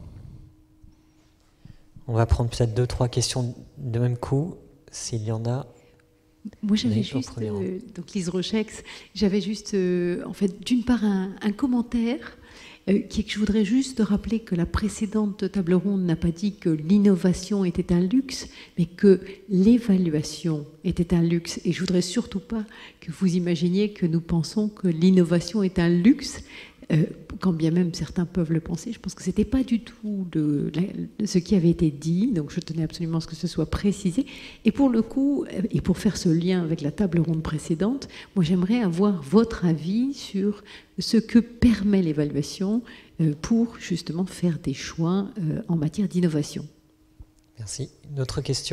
On va prendre peut-être 2-3 questions de même coup, s'il y en a. Moi, j'avais juste, donc Lise Rochex, j'avais juste, en fait, d'une part, un commentaire qui est que je voudrais juste rappeler que la précédente table ronde n'a pas dit que l'innovation était un luxe, mais que l'évaluation était un luxe. Et je voudrais surtout pas que vous imaginiez que nous pensons que l'innovation est un luxe, quand bien même certains peuvent le penser. Je pense que ce n'était pas du tout ce qui avait été dit, donc je tenais absolument à ce que ce soit précisé. Et pour le coup, et pour faire ce lien avec la table ronde précédente, moi j'aimerais avoir votre avis sur ce que permet l'évaluation pour justement faire des choix en matière d'innovation. Merci. Une autre question ?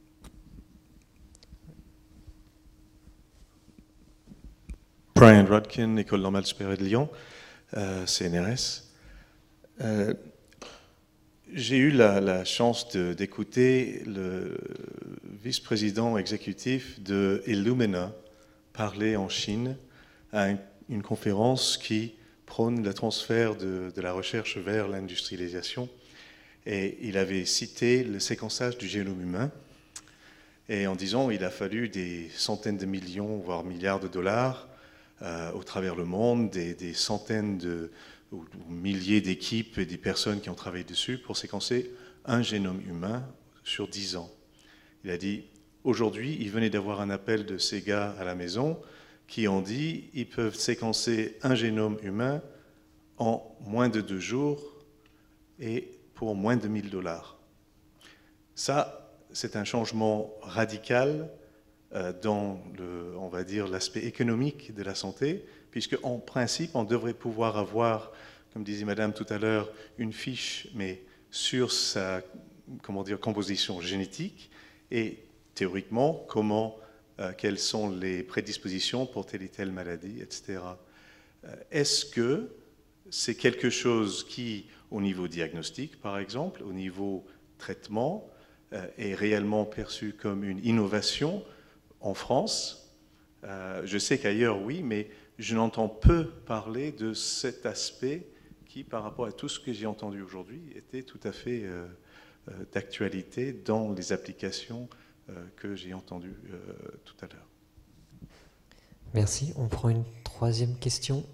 Brian Rodkin, École normale supérieure de Lyon, CNRS. J'ai eu la chance d'écouter le vice-président exécutif de Illumina parler en Chine à une conférence qui prône le transfert de la recherche vers l'industrialisation. Et il avait cité le séquençage du génome humain. Et en disant qu'il a fallu des centaines de millions, voire milliards de dollars au travers le monde, des centaines ou milliers d'équipes et des personnes qui ont travaillé dessus pour séquencer un génome humain sur 10 ans. Il a dit, aujourd'hui, il venait d'avoir un appel de ces gars à la maison qui ont dit ils peuvent séquencer un génome humain en moins de 2 jours et pour moins de 1000 dollars. Ça, c'est un changement radical dans on va dire, l'aspect économique de la santé, puisque en principe, on devrait pouvoir avoir, comme disait Madame tout à l'heure, une fiche, mais sur sa, composition génétique, et théoriquement, quelles sont les prédispositions pour telle et telle maladie, etc. Est-ce que c'est quelque chose qui, au niveau diagnostic, par exemple, au niveau traitement, est réellement perçu comme une innovation en France? Je sais qu'ailleurs, oui, mais je n'entends peu parler de cet aspect qui, par rapport à tout ce que j'ai entendu aujourd'hui, était tout à fait d'actualité dans les applications que j'ai entendues tout à l'heure. Merci. On prend une troisième question.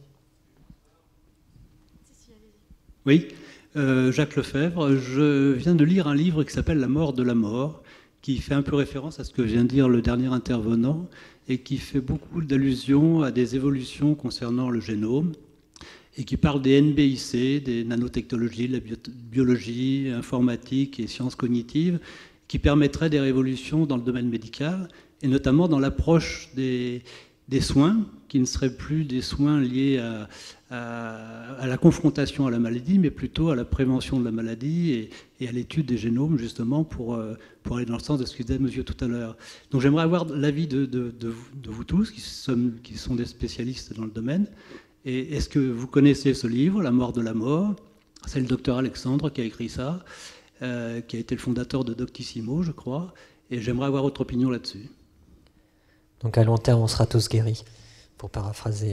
Oui, Jacques Lefebvre. Je viens de lire un livre qui s'appelle « La mort de la mort », qui fait un peu référence à ce que vient de dire le dernier intervenant et qui fait beaucoup d'allusions à des évolutions concernant le génome et qui parle des NBIC, des nanotechnologies, la biologie, informatique et sciences cognitives, qui permettraient des révolutions dans le domaine médical et notamment dans l'approche des soins, qui ne seraient plus des soins liés à la confrontation à la maladie, mais plutôt à la prévention de la maladie et à l'étude des génomes, justement, pour aller dans le sens de ce que disait monsieur tout à l'heure. Donc j'aimerais avoir l'avis de vous tous, qui sont des spécialistes dans le domaine. Et est-ce que vous connaissez ce livre, « La mort de la mort » ? C'est le docteur Alexandre qui a écrit ça, qui a été le fondateur de Doctissimo, je crois, et j'aimerais avoir votre opinion là-dessus. Donc à long terme, on sera tous guéris, pour paraphraser.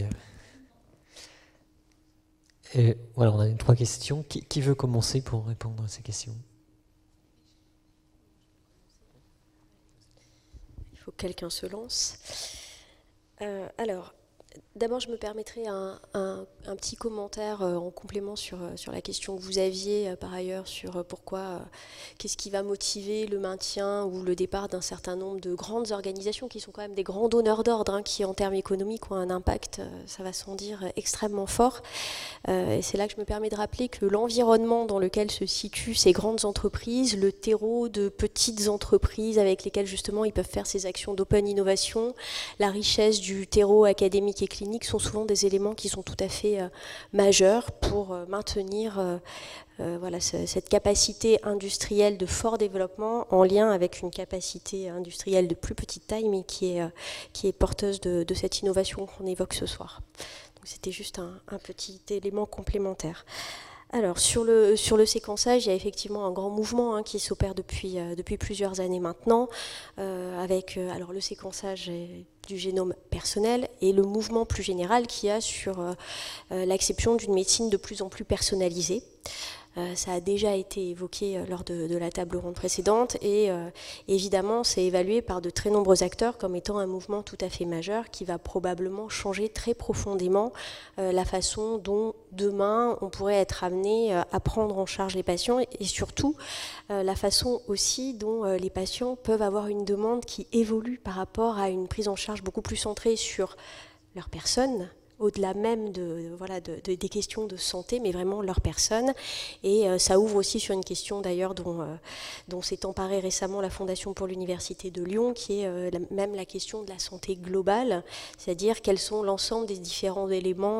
Et voilà, on a 3 questions. Qui veut commencer pour répondre à ces questions ? Il faut que quelqu'un se lance. Alors, D'abord, je me permettrai un petit commentaire en complément sur la question que vous aviez par ailleurs sur pourquoi, qu'est-ce qui va motiver le maintien ou le départ d'un certain nombre de grandes organisations qui sont quand même des grands donneurs d'ordre, qui en termes économiques ont un impact, ça va sans dire, extrêmement fort. Et c'est là que je me permets de rappeler que l'environnement dans lequel se situent ces grandes entreprises, le terreau de petites entreprises avec lesquelles justement ils peuvent faire ces actions d'open innovation, la richesse du terreau académique et clinique sont souvent des éléments qui sont tout à fait majeurs pour maintenir voilà, cette capacité industrielle de fort développement en lien avec une capacité industrielle de plus petite taille, mais qui est porteuse de cette innovation qu'on évoque ce soir. Donc c'était juste un petit élément complémentaire. Alors, sur le séquençage, il y a effectivement un grand mouvement qui s'opère depuis plusieurs années maintenant, avec alors, le séquençage du génome personnel et le mouvement plus général qu'il y a sur l'acception d'une médecine de plus en plus personnalisée. Ça a déjà été évoqué lors de la table ronde précédente et évidemment c'est évalué par de très nombreux acteurs comme étant un mouvement tout à fait majeur qui va probablement changer très profondément la façon dont demain on pourrait être amené à prendre en charge les patients et surtout la façon aussi dont les patients peuvent avoir une demande qui évolue par rapport à une prise en charge beaucoup plus centrée sur leur personne, au-delà même des questions de santé, mais vraiment leur personne. Et ça ouvre aussi sur une question d'ailleurs dont s'est emparée récemment la Fondation pour l'Université de Lyon, qui est même la question de la santé globale, c'est-à-dire quels sont l'ensemble des différents éléments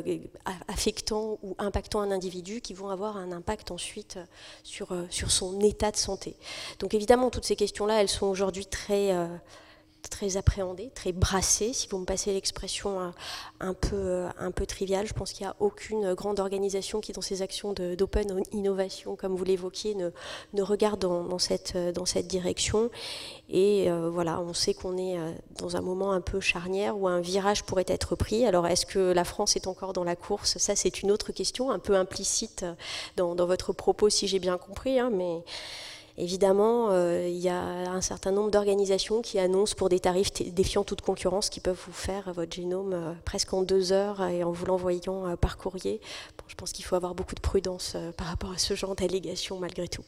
affectant ou impactant un individu qui vont avoir un impact ensuite sur son état de santé. Donc évidemment, toutes ces questions-là, elles sont aujourd'hui très appréhendée, très brassée, si vous me passez l'expression un peu triviale. Je pense qu'il n'y a aucune grande organisation qui, dans ses actions d'open innovation, comme vous l'évoquiez, ne regarde dans cette direction. Et voilà, on sait qu'on est dans un moment un peu charnière où un virage pourrait être pris. Alors, est-ce que la France est encore dans la course? Ça, c'est une autre question, un peu implicite dans votre propos, si j'ai bien compris, mais... Évidemment, il y a un certain nombre d'organisations qui annoncent pour des tarifs défiant toute concurrence qui peuvent vous faire votre génome presque en 2 heures et en vous l'envoyant par courrier. Bon, je pense qu'il faut avoir beaucoup de prudence par rapport à ce genre d'allégations malgré tout.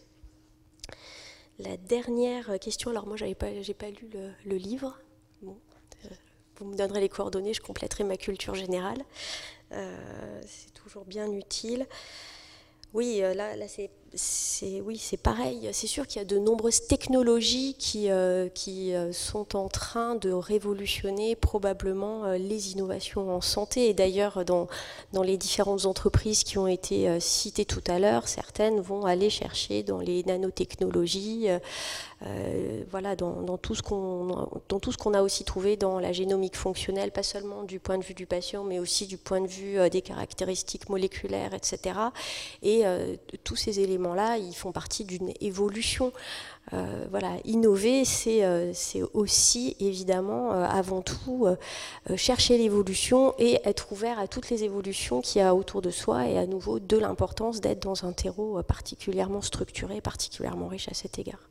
La dernière question, alors moi j'ai pas lu le livre. Bon, vous me donnerez les coordonnées, je compléterai ma culture générale. C'est toujours bien utile. Oui, là c'est pareil. C'est sûr qu'il y a de nombreuses technologies qui sont en train de révolutionner probablement les innovations en santé. Et d'ailleurs, dans les différentes entreprises qui ont été citées tout à l'heure, certaines vont aller chercher dans les nanotechnologies, voilà, dans tout ce qu'on a aussi trouvé dans la génomique fonctionnelle, pas seulement du point de vue du patient, mais aussi du point de vue des caractéristiques moléculaires, etc. Et tous ces éléments-là, ils font partie d'une évolution. Voilà, innover, c'est aussi évidemment, avant tout, chercher l'évolution et être ouvert à toutes les évolutions qu'il y a autour de soi, et à nouveau de l'importance d'être dans un terreau particulièrement structuré, particulièrement riche à cet égard.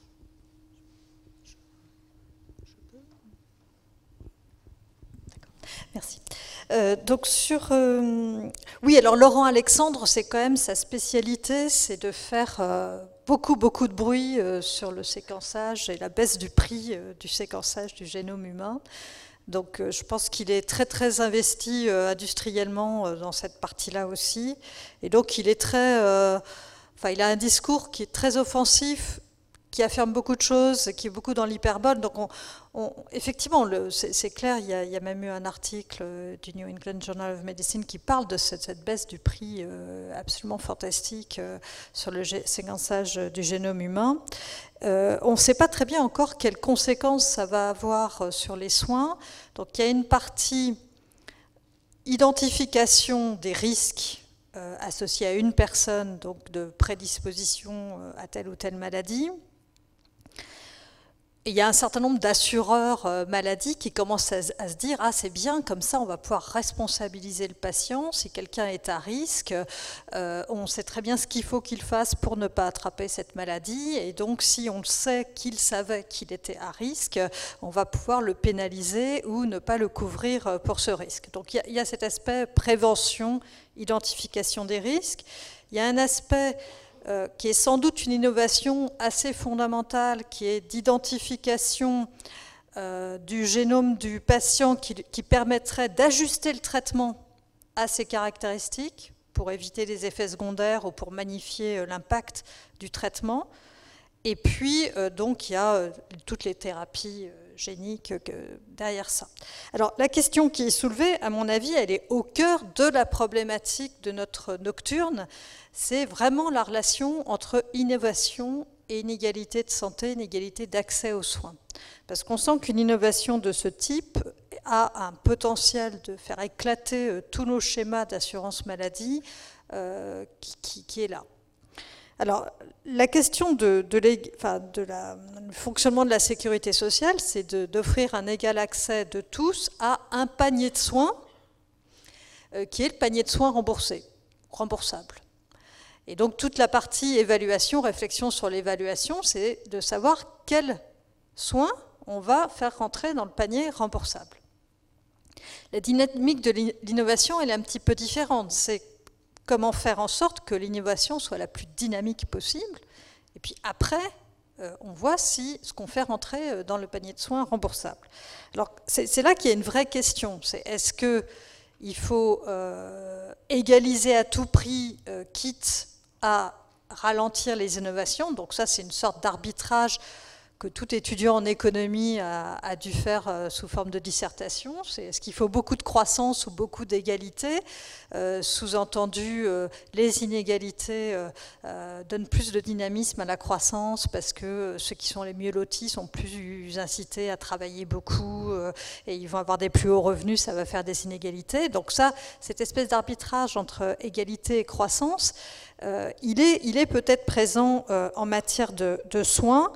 Merci. Donc oui, alors Laurent Alexandre, c'est quand même sa spécialité, c'est de faire beaucoup de bruit sur le séquençage et la baisse du prix du séquençage du génome humain. Donc je pense qu'il est très investi industriellement dans cette partie-là aussi. Et donc il est il a un discours qui est très offensif, qui affirme beaucoup de choses, qui est beaucoup dans l'hyperbole. Donc effectivement, c'est clair, il y a même eu un article du New England Journal of Medicine qui parle de cette baisse du prix absolument fantastique sur le séquençage du génome humain. On ne sait pas très bien encore quelles conséquences ça va avoir sur les soins. Donc il y a une partie identification des risques associés à une personne, donc de prédisposition à telle ou telle maladie. Et il y a un certain nombre d'assureurs maladie qui commencent à se dire « Ah, c'est bien, comme ça, on va pouvoir responsabiliser le patient. Si quelqu'un est à risque, on sait très bien ce qu'il faut qu'il fasse pour ne pas attraper cette maladie. Et donc, si on sait qu'il savait qu'il était à risque, on va pouvoir le pénaliser ou ne pas le couvrir pour ce risque. » Donc, il y a cet aspect prévention, identification des risques. Il y a un aspect qui est sans doute une innovation assez fondamentale, qui est d'identification du génome du patient qui permettrait d'ajuster le traitement à ses caractéristiques pour éviter les effets secondaires ou pour magnifier l'impact du traitement. Et puis, donc, il y a toutes les thérapies géniques derrière ça. Alors, la question qui est soulevée, à mon avis, elle est au cœur de la problématique de notre nocturne. C'est vraiment la relation entre innovation et inégalité de santé, inégalité d'accès aux soins. Parce qu'on sent qu'une innovation de ce type a un potentiel de faire éclater tous nos schémas d'assurance maladie qui est là. Alors, la question du fonctionnement de la sécurité sociale, c'est d'offrir un égal accès de tous à un panier de soins qui est le panier de soins remboursable. Et donc, toute la partie évaluation, réflexion sur l'évaluation, c'est de savoir quels soins on va faire rentrer dans le panier remboursable. La dynamique de l'innovation, elle est un petit peu différente. C'est comment faire en sorte que l'innovation soit la plus dynamique possible. Et puis après, on voit si ce qu'on fait rentrer dans le panier de soins remboursable. Alors, c'est là qu'il y a une vraie question. C'est est-ce qu'il faut égaliser à tout prix, quitte à ralentir les innovations? Donc ça, c'est une sorte d'arbitrage que tout étudiant en économie a dû faire sous forme de dissertation. Est-ce qu'il faut beaucoup de croissance ou beaucoup d'égalité? Sous-entendu, les inégalités donnent plus de dynamisme à la croissance parce que ceux qui sont les mieux lotis sont plus incités à travailler beaucoup et ils vont avoir des plus hauts revenus, ça va faire des inégalités. Donc ça, cette espèce d'arbitrage entre égalité et croissance, il est peut-être présent en matière de soins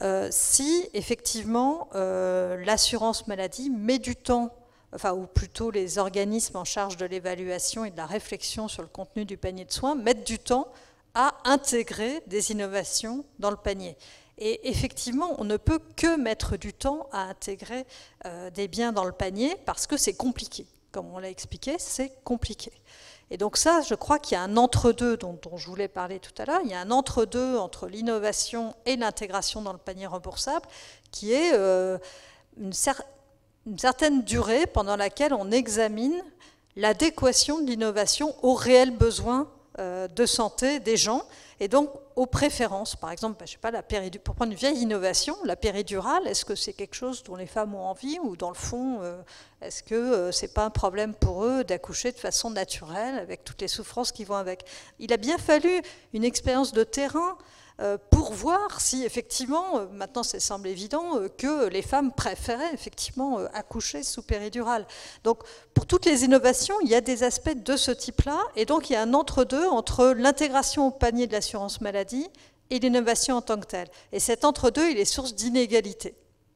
si effectivement l'assurance maladie met du temps, ou plutôt les organismes en charge de l'évaluation et de la réflexion sur le contenu du panier de soins mettent du temps à intégrer des innovations dans le panier. Et effectivement, on ne peut que mettre du temps à intégrer des biens dans le panier parce que c'est compliqué. Comme on l'a expliqué, c'est compliqué. Et donc ça, je crois qu'il y a un entre-deux dont je voulais parler tout à l'heure. Il y a un entre-deux entre l'innovation et l'intégration dans le panier remboursable qui est une certaine durée pendant laquelle on examine l'adéquation de l'innovation aux réels besoins de santé des gens et donc aux préférences. Par exemple, je sais pas, pour prendre une vieille innovation, la péridurale, est-ce que c'est quelque chose dont les femmes ont envie ou dans le fond, est-ce que c'est pas un problème pour eux d'accoucher de façon naturelle avec toutes les souffrances qui vont avec? Il a bien fallu une expérience de terrain pour voir si effectivement, maintenant ça semble évident, que les femmes préféraient effectivement accoucher sous péridurale. Donc pour toutes les innovations, il y a des aspects de ce type-là, et donc il y a un entre-deux entre l'intégration au panier de l'assurance maladie et l'innovation en tant que telle. Et cet entre-deux, il est source d'inégalité.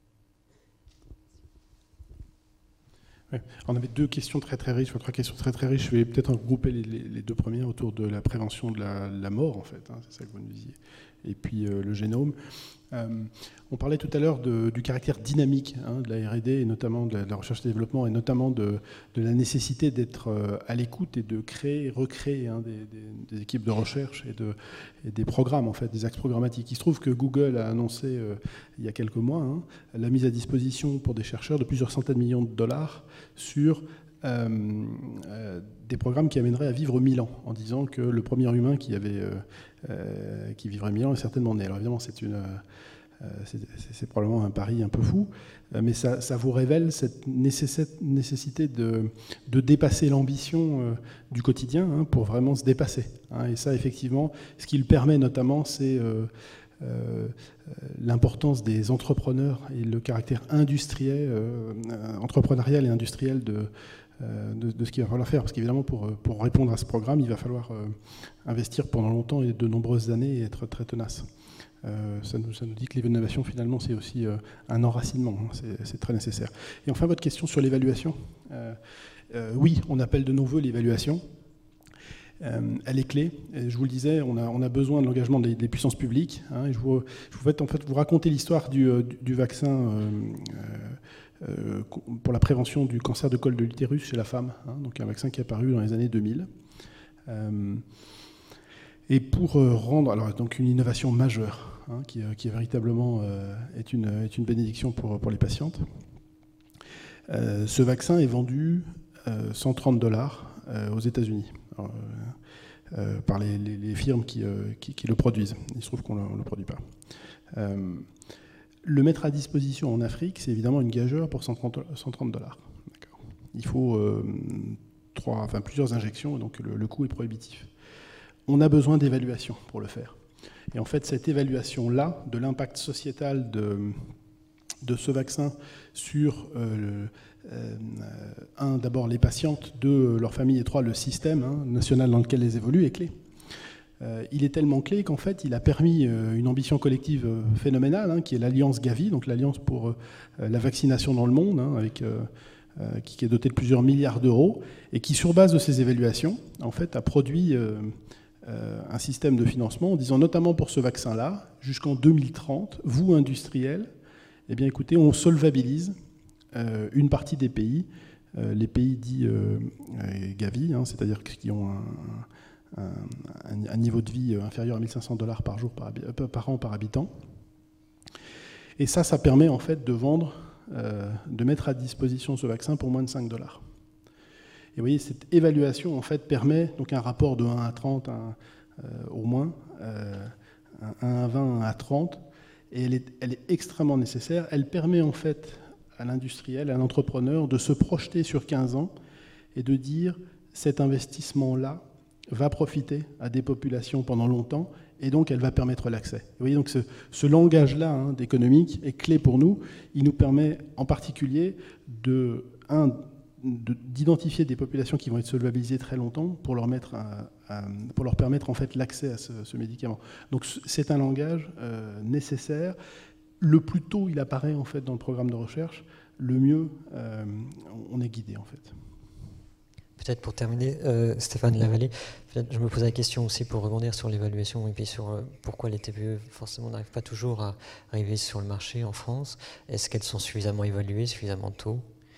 Ouais. On avait deux questions très riches, trois questions très riches. Je vais peut-être regrouper les deux premières autour de la prévention de la mort, en fait, hein, c'est ça que vous nous disiez, et puis le génome. On parlait tout à l'heure du caractère dynamique de la R&D, et notamment de la recherche et développement, et notamment de la nécessité d'être à l'écoute et de créer et recréer des équipes de recherche et des programmes, en fait, des axes programmatiques. Il se trouve que Google a annoncé il y a quelques mois la mise à disposition pour des chercheurs de plusieurs centaines de millions de dollars sur des programmes qui amèneraient à vivre 1000 ans, en disant que le premier humain qui vivrait 1000 ans est certainement né. Alors évidemment, c'est probablement un pari un peu fou, mais ça vous révèle cette nécessité de dépasser l'ambition du quotidien pour vraiment se dépasser. Et ça, effectivement, ce qui le permet notamment, c'est l'importance des entrepreneurs et le caractère entrepreneurial et industriel de ce qu'il va falloir faire. Parce qu'évidemment, pour répondre à ce programme, il va falloir investir pendant longtemps et de nombreuses années et être très tenace. Ça nous dit que l'innovation, finalement, c'est aussi un enracinement. Hein, c'est très nécessaire. Et enfin, votre question sur l'évaluation. Oui, on appelle de nos voeux l'évaluation. Elle est clé. Et je vous le disais, on a besoin de l'engagement des puissances publiques. Hein, et je vais en fait vous raconter l'histoire du vaccin pour la prévention du cancer de col de l'utérus chez la femme. Hein, donc un vaccin qui est apparu dans les années 2000. Et pour rendre, alors donc une innovation majeure, hein, qui véritablement est une bénédiction pour les patientes. Ce vaccin est vendu $130 aux États-Unis par les firmes qui le produisent. Il se trouve qu'on ne le produit pas. Le mettre à disposition en Afrique, c'est évidemment une gageure pour $130. Il faut plusieurs injections, donc le coût est prohibitif. On a besoin d'évaluation pour le faire. Et en fait, cette évaluation-là, de l'impact sociétal de ce vaccin sur, d'abord les patientes, deux, leur famille, et trois, le système national dans lequel elles évoluent, est clé. Il est tellement clé qu'en fait, il a permis une ambition collective phénoménale, qui est l'Alliance Gavi, donc l'Alliance pour la vaccination dans le monde, qui est dotée de plusieurs milliards d'euros, et qui, sur base de ces évaluations, en fait, a produit un système de financement en disant, notamment pour ce vaccin-là, jusqu'en 2030, vous, industriels, eh bien, écoutez, on solvabilise une partie des pays, les pays dits Gavi, c'est-à-dire qui ont un niveau de vie inférieur à $1 500 par jour par an par habitant. Et ça permet en fait de vendre, de mettre à disposition ce vaccin pour moins de $5. Et vous voyez, cette évaluation en fait permet donc un rapport de 1 à 30 au moins, 1 à 20, 1 à 30, et elle est extrêmement nécessaire. Elle permet en fait à l'industriel, à l'entrepreneur de se projeter sur 15 ans et de dire cet investissement-là va profiter à des populations pendant longtemps et donc elle va permettre l'accès. Vous voyez, donc ce langage-là d'économique est clé pour nous. Il nous permet en particulier d'identifier des populations qui vont être solvabilisées très longtemps pour leur permettre en fait l'accès à ce médicament. Donc c'est un langage nécessaire. Le plus tôt il apparaît en fait dans le programme de recherche, le mieux on est guidé en fait. Peut-être pour terminer, Stéphane Lavallée, je me pose la question aussi pour rebondir sur l'évaluation et puis sur pourquoi les TPE forcément n'arrivent pas toujours à arriver sur le marché en France. Est-ce qu'elles sont suffisamment évaluées, suffisamment tôt ?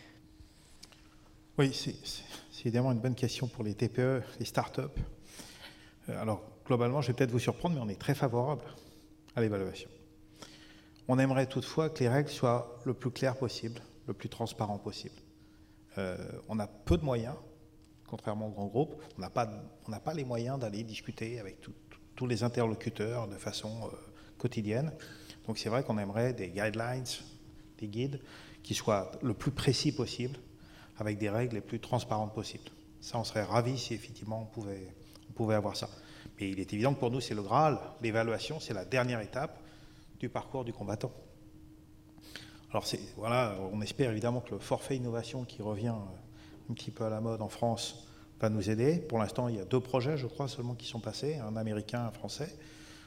Oui, c'est évidemment une bonne question pour les TPE, les start-up. Alors, globalement, je vais peut-être vous surprendre, mais on est très favorable à l'évaluation. On aimerait toutefois que les règles soient le plus claires possible, le plus transparent possible. On a peu de moyens, contrairement aux grands groupes. On n'a pas les moyens d'aller discuter avec tous les interlocuteurs de façon quotidienne. Donc c'est vrai qu'on aimerait des guidelines, des guides qui soient le plus précis possible, avec des règles les plus transparentes possibles. Ça, on serait ravis si effectivement on pouvait avoir ça. Mais il est évident que pour nous, c'est le Graal. L'évaluation, c'est la dernière étape du parcours du combattant. Alors voilà, on espère évidemment que le forfait innovation qui revient un petit peu à la mode en France va nous aider. Pour l'instant, il y a 2 projets, je crois, seulement qui sont passés, un américain, un français.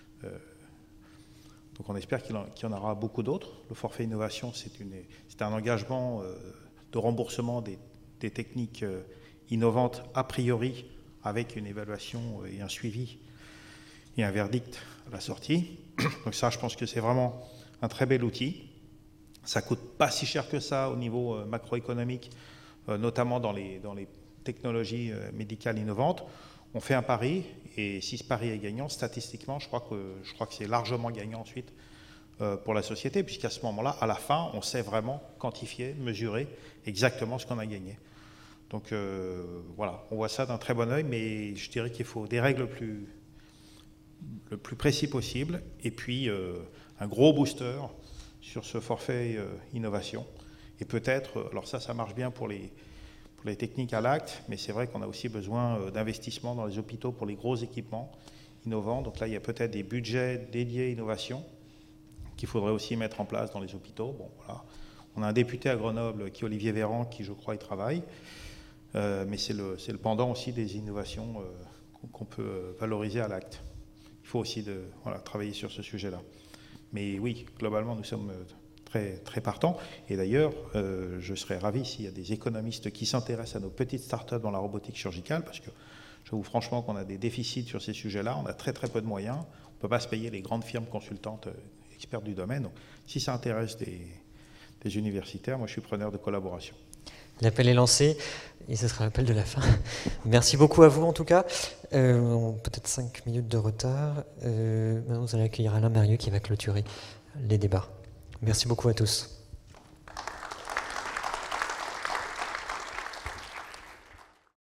Donc on espère qu'il y en aura beaucoup d'autres. Le forfait innovation, c'est un engagement de remboursement des techniques innovantes a priori, avec une évaluation et un suivi et un verdict à la sortie. Donc ça, je pense que c'est vraiment un très bel outil. Ça ne coûte pas si cher que ça au niveau macroéconomique, notamment dans les technologies médicales innovantes. On fait un pari, et si ce pari est gagnant, statistiquement, je crois que c'est largement gagnant ensuite pour la société, puisqu'à ce moment-là, à la fin, on sait vraiment quantifier, mesurer exactement ce qu'on a gagné. Donc voilà, on voit ça d'un très bon œil, mais je dirais qu'il faut des règles le plus précis possible, et puis un gros booster sur ce forfait innovation. Et peut-être, alors ça marche bien pour les techniques à l'acte, mais c'est vrai qu'on a aussi besoin d'investissements dans les hôpitaux pour les gros équipements innovants. Donc là, il y a peut-être des budgets dédiés innovation qu'il faudrait aussi mettre en place dans les hôpitaux. Bon, voilà. On a un député à Grenoble, qui est Olivier Véran, qui, je crois, y travaille. Mais c'est le pendant aussi des innovations qu'on peut valoriser à l'acte. Il faut aussi travailler sur ce sujet-là. Mais oui, globalement, nous sommes très, très partants. Et d'ailleurs, je serais ravi s'il y a des économistes qui s'intéressent à nos petites startups dans la robotique chirurgicale, parce que j'avoue franchement qu'on a des déficits sur ces sujets-là. On a très, très peu de moyens. On ne peut pas se payer les grandes firmes consultantes expertes du domaine. Donc, si ça intéresse des universitaires, moi, je suis preneur de collaboration. L'appel est lancé et ce sera l'appel de la fin. Merci beaucoup à vous en tout cas. Peut-être 5 minutes de retard. Maintenant, vous allez accueillir Alain Mérieux qui va clôturer les débats. Merci beaucoup à tous.